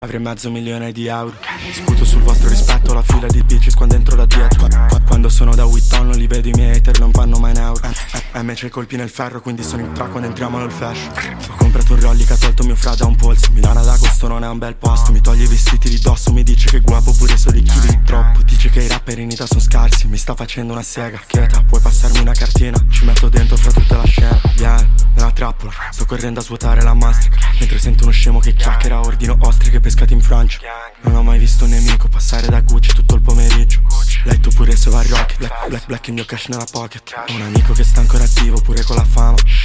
Avrei $500.000. Sputo sul vostro rispetto la fila di bitches quando entro da dietro. Quando sono da Witton non li vedo, i miei hater non vanno mai in euro. c'è i colpi nel ferro, quindi sono in tra quando entriamo nel fashion. Ho comprato un Rolly che ha tolto mio frate a un polso. Milano ad agosto non è un bel posto. Mi toglie i vestiti di dosso, mi dice che guapo pure solo i chili di troppo. Dice che i rapper in Ita sono scarsi, mi sta facendo una sega. Chieta, puoi passarmi una cartina? Ci metto dentro fra tutta la scena. Viene, nella trappola, sto correndo a svuotare la mastrica, mentre sento uno scemo che chiacchiera, ordino ostriche pescati in Francia. Non ho mai visto un nemico passare da Gucci tutto il pomeriggio. Letto pure se va a Rocket, black il mio cash nella pocket. Ho un amico che sta ancora attivo pure con la fama.